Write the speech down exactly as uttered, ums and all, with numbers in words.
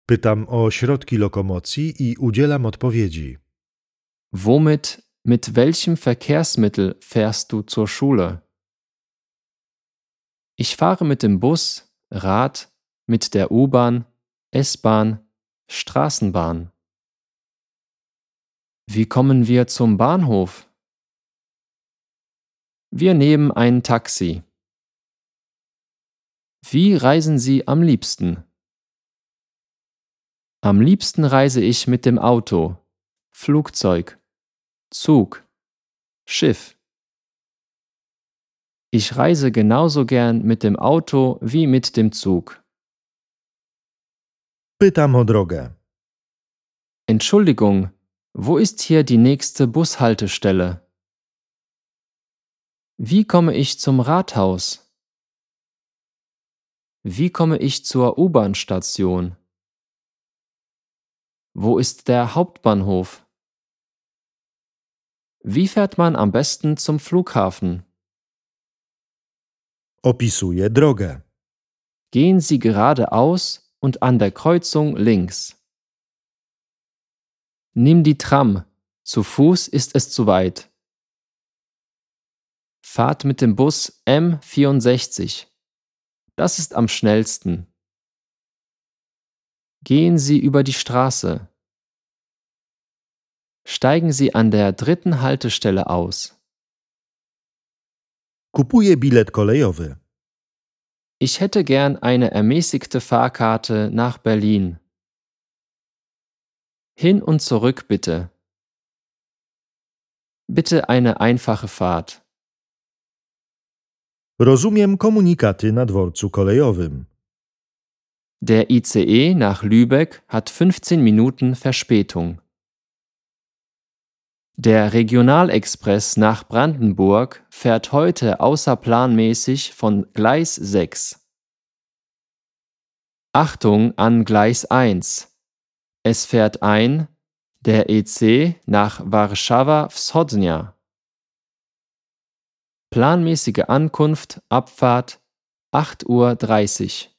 Pytam o środki lokomocji i udzielam odpowiedzi. Womit, mit welchem Verkehrsmittel fährst du zur Schule? Ich fahre mit dem Bus, Rad, mit der U-Bahn, S-Bahn, Straßenbahn. Wie kommen wir zum Bahnhof? Wir nehmen ein Taxi. Wie reisen Sie am liebsten? Am liebsten reise ich mit dem Auto, Flugzeug, Zug, Schiff. Ich reise genauso gern mit dem Auto wie mit dem Zug. Pytam o drogę. Entschuldigung, wo ist hier die nächste Bushaltestelle? Wie komme ich zum Rathaus? Wie komme ich zur U-Bahn-Station? Wo ist der Hauptbahnhof? Wie fährt man am besten zum Flughafen? Opisuję drogę. Gehen Sie geradeaus und an der Kreuzung links. Nimm die Tram, zu Fuß ist es zu weit. Fahrt mit dem Bus M vierundsechzig. Das ist am schnellsten. Gehen Sie über die Straße. Steigen Sie an der dritten Haltestelle aus. Kupuję bilet kolejowy. Ich hätte gern eine ermäßigte Fahrkarte nach Berlin. Hin und zurück bitte. Bitte eine einfache Fahrt. Rozumiem komunikaty na dworcu kolejowym. Der I C E nach Lübeck hat fünfzehn Minuten Verspätung. Der Regionalexpress nach Brandenburg fährt heute außerplanmäßig von Gleis sechs. Achtung an Gleis eins. Es fährt ein der E C nach Warszawa Wschodnia. Planmäßige Ankunft, Abfahrt acht Uhr dreißig.